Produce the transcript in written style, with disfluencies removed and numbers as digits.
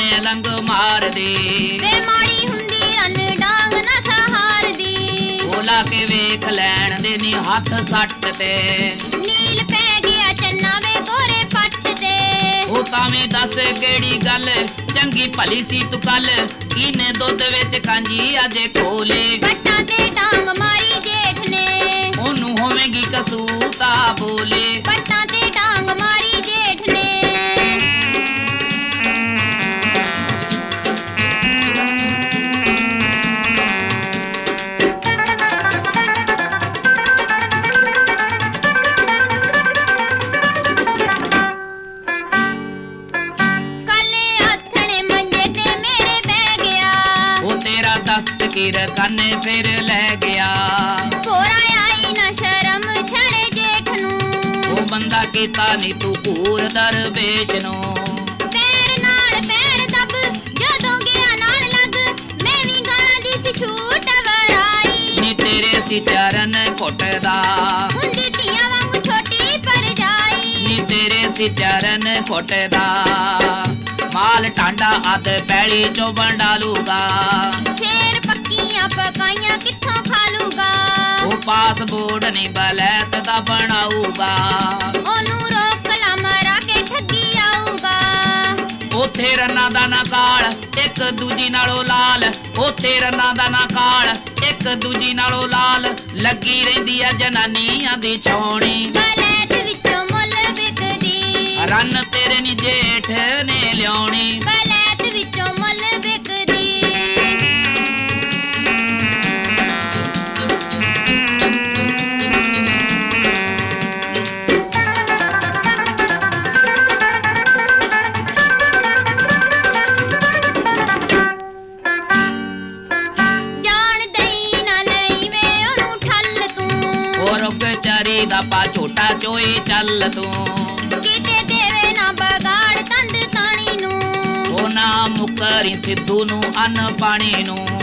ਬੰਨੇ ਲੰਗ ਮਾਰਦੀ ਵੇ ਮਾੜੀ ਹੁੰਦੀ ਰੰਨ ਡਾਂਗ ਨਾ ਸਹਾਰਦੀ ਉਹ ਲਾ ਕੇ ਵੇਖ ਲੈਣ ਦੇ ਨੀ ਹੱਥ ਸੱਟ ਤੇ ਨੀਲ ਪੈ ਗਿਆ ਚੰਨਾ ਵੇ ਗੋਰੇ ਪੱਟ ਤੇ ਉਹ ਤਾਵੇਂ ਦੱਸ ਕਿਹੜੀ ਗੱਲ ਚੰਗੀ ਭਲੀ ਸੀ ਤੂੰ ਕੱਲ ਕਿਨੇ ਦੁੱਧ ਵਿੱਚ ਕਾਂਜੀ ਅਜੇ ਖੋਲੇ ਪੱਟਾਂ ਤੇ ਡਾਂਗ ਮਾਰੀ ਜੇਠ ਨੇ ਉਹਨੂੰ ਹੋਵੇਗੀ ਕਸੂਤਾ ਬੋਲੇ ਪੱਟਾਂ ਤੇ ਡਾਂਗ ਮਾਰੀ ਜੇਠ ਨੇ ਦੱਸ ਕਿਰ ਕੰਨੇ ਫਿਰ ਲੈ ਗਿਆ ਕੋਰਾ ਆਈ ਨਾ ਸ਼ਰਮ ਛੜੇ ਜੇਠ ਨੂੰ ਉਹ ਬੰਦਾ ਕੀਤਾ ਨੀ ਤੂੰ ਪੂਰ ਦਰਵੇਸ਼ ਨੂੰ ਪੈਰ ਨਾਲ ਪੈਰ ਦਬ ਜਦੋਂ ਗਿਆ ਨਾਲ ਲੱਗ ਮੈਂ ਵੀ ਗਾਲਾਂ ਦੀ ਸੀ ਛੂਟ ਵਰਾਈ ਨੀ ਤੇਰੇ ਸੀ ਚਰਨ ਘੁੱਟਦਾ ਹੁੰਦੀ ਧੀਆਂ ਵਾਂਗੂ ਛੋਟੀ ਪਰ ਜਾਈ ਨੀ ਤੇਰੇ ਸੀ ਚਰਨ ਘੁੱਟਦਾ ਮਾਲ ਟਾਂਡਾ ਅੱਧ ਪੈਲੀ ਚੋਂ ਬੰਡਾਲੂਗਾ ਫੇਰ ਪੱਕੀਆਂ ਪਕਾਈਆਂ ਕਿੱਥੋਂ ਖਾ ਲੂਗਾ ਉਹ ਪਾਸਪੋਰਟ ਨਹੀਂ ਬਲੈਤ ਦਾ ਬਣਾਊਗਾ ਉਹਨੂੰ ਰੋਕ ਲਾ ਮਰਾ ਕੇ ਠੱਗੀ ਆਊਗਾ ਉਥੇ ਰੰਨਾਂ ਦਾ ਨਾ ਕਾਲ ਇੱਕ ਦੂਜੀ ਨਾਲੋਂ ਲਾਲ ਉਥੇ ਰੰਨਾਂ ਦਾ ਨਾ ਕਾਲ ਇੱਕ ਦੂਜੀ ਨਾਲੋਂ ਲਾਲ ਲੱਗੀ ਰਹਿੰਦੀ ਆ ਜਨਾਨੀਆਂ ਦੀ ਛਾਉਣੀ ਬਲੈਤ ਵਿੱਚੋਂ ਮੁੱਲ ਵਿਕਦੀ ਰੰਨ ਤੇਰੇ ਨੀ ਜੇਠ ਨੇ ਲਿਆਉਣੀ ਬਲੈਤ ਵਿੱਚੋਂ ਮੁੱਲ ਵਿਕਦੀ ਜਾਣ ਦਈ ਨਾ ਨਹੀਂ ਵੇ ਉਹਨੂੰ ਠੱਲ ਤੂੰ ਉਹ ਰੁਕ ਚਾਰੀ ਦਾ ਪਾ ਝੋਟਾ ਚੋਈ ਚੱਲ ਤੂੰ ਕਿਤੇ ਦੇਵੇ ਨਾ ਬਗਾੜ ਤੰਦ ਤਾਣੀ ਨੂੰ ਉਹ ਨਾ ਮੁਕਰੀ ਸਿੱਧੂ ਨੂੰ ਅੰਨ ਪਾਣੀ ਨੂੰ